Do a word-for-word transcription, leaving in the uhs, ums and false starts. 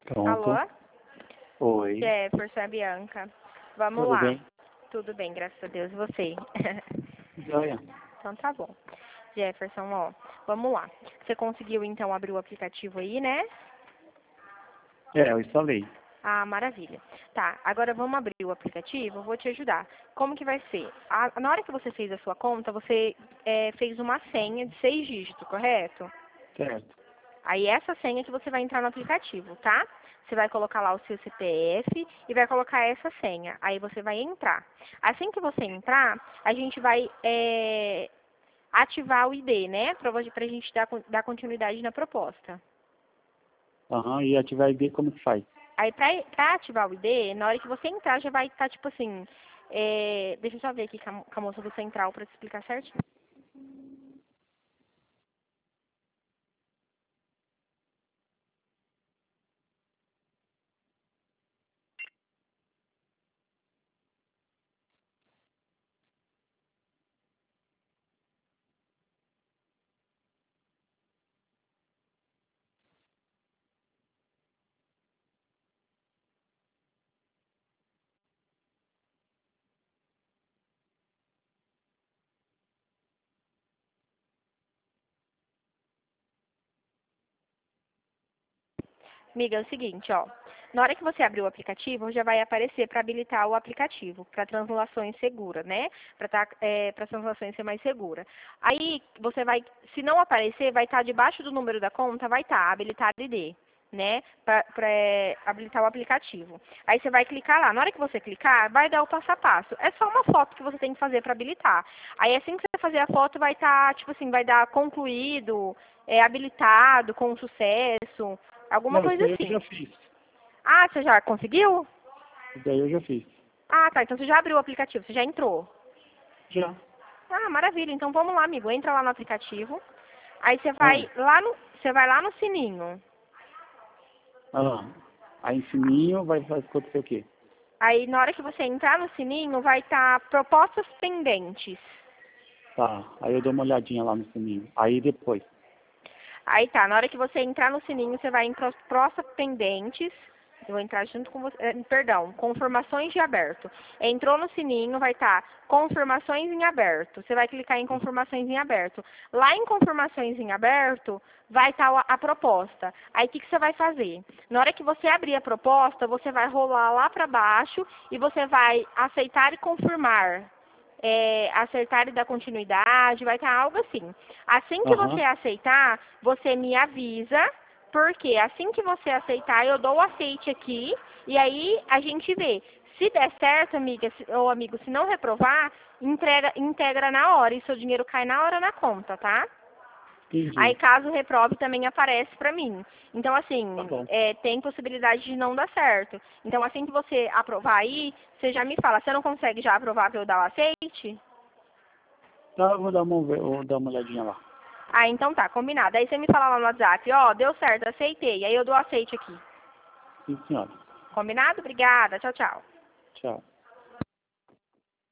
Pronto. Alô? Oi. Jefferson, é Bianca. Vamos Tudo lá. bem? Tudo bem, graças a Deus. E você? Joia. Então tá bom. Jefferson, ó, vamos lá. Você conseguiu então abrir o aplicativo aí, né? É, eu instalei. Ah, maravilha. Tá, agora vamos abrir o aplicativo, eu vou te ajudar. Como que vai ser? A- na hora que você fez a sua conta, você é, fez uma senha de seis dígitos, correto? Certo. Aí essa senha que você vai entrar no aplicativo, tá? Você vai colocar lá o seu C P F e vai colocar essa senha. Aí você vai entrar. Assim que você entrar, a gente vai é, ativar o I D, né? Pra, vo- pra gente dar, con- dar continuidade na proposta. Aham, e ativar I D como que faz? Aí pra, pra ativar o I D, na hora que você entrar, já vai estar tipo assim. é, deixa eu só ver aqui com a, mo- com a moça do Central pra te explicar certinho. Amiga, é o seguinte, ó. Na hora que você abrir o aplicativo, já vai aparecer para habilitar o aplicativo, para translações seguras, né? Para tá, é, as translações ser mais segura. Aí você vai, se não aparecer, vai estar debaixo do número da conta, vai estar habilitar I D, né? Para habilitar o aplicativo. Aí você vai clicar lá. Na hora que você clicar, vai dar o passo a passo. É só uma foto que você tem que fazer para habilitar. Aí assim que você fazer a foto, vai estar, tipo assim, vai dar concluído, é, habilitado, com sucesso. Alguma Não, isso coisa daí eu assim. já fiz. Ah, você já conseguiu? Isso daí eu já fiz. Ah, tá. Então você já abriu o aplicativo, você já entrou. Já. Ah, maravilha. Então vamos lá, amigo. Entra lá no aplicativo. Aí você vai Ah, lá no, você vai lá no sininho. ah. Aí em sininho vai vai acontecer o quê? Aí na hora que você entrar no sininho, vai estar propostas pendentes. Tá. Aí eu dou uma olhadinha lá no sininho. Aí depois. Aí tá, na hora que você entrar no sininho, você vai em pros- propostas pendentes. Eu vou entrar junto com você. eh, Perdão, confirmações de aberto. Entrou no sininho, vai estar confirmações em aberto. Você vai clicar em confirmações em aberto. Lá em confirmações em aberto, vai estar a, a proposta. Aí o que, que você vai fazer? Na hora que você abrir a proposta, você vai rolar lá para baixo e você vai aceitar e confirmar. É, acertar e dar continuidade, vai estar algo assim. Assim que você Aham. aceitar, você me avisa, porque assim que você aceitar, eu dou o aceite aqui, e aí a gente vê. Se der certo, amiga se- ou amigo, se não reprovar, entrega, integra na hora, e seu dinheiro cai na hora na conta, tá? Aí, Entendi. caso reprove, também aparece pra mim. Então, Tá assim, bom. é, tem possibilidade de não dar certo. Então, assim que você aprovar aí, você já me fala. Você não consegue já aprovar pra eu dar o aceite? Tá, eu vou dar uma, eu vou dar uma olhadinha lá. Ah, então tá, combinado. Aí você me fala lá no WhatsApp, ó, deu certo, aceitei. Aí eu dou aceite aqui. Sim, senhora. Combinado? Obrigada. Tchau, tchau. Tchau.